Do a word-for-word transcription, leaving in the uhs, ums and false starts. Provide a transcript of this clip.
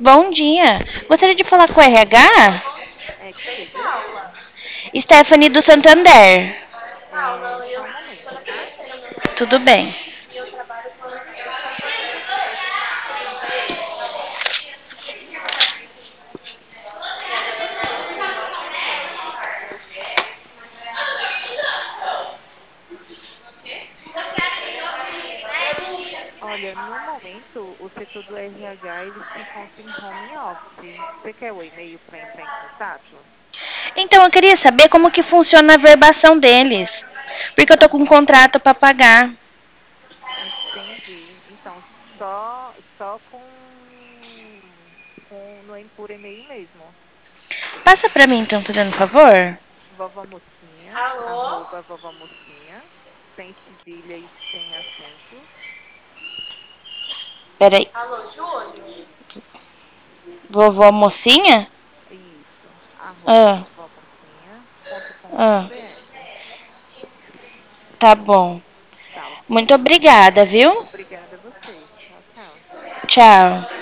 Bom dia. Gostaria de falar com o R H? É, quem deseja? Stephanie do Santander. É, só um momento, tá? Tudo bem. Olha, no momento, o setor do R H, ele se encontra em home office. Você quer o e-mail para entrar em contato? Então, eu queria saber como que funciona a verbação deles. Porque eu tô com um contrato para pagar. Entendi. Então, só, só com, com no, e- por e-mail mesmo. Passa para mim, então, fazendo um favor. Vovó Mocinha, arroba vovó Mocinha, sem cedilha e sem acento. Peraí. Vovó Mocinha? Isso, arroba Ah, vovó Mocinha, ponto com, ponto ah, br. tá bom. Tá ok? Muito obrigada, viu? Obrigada a você. Tchau, tchau. Tchau.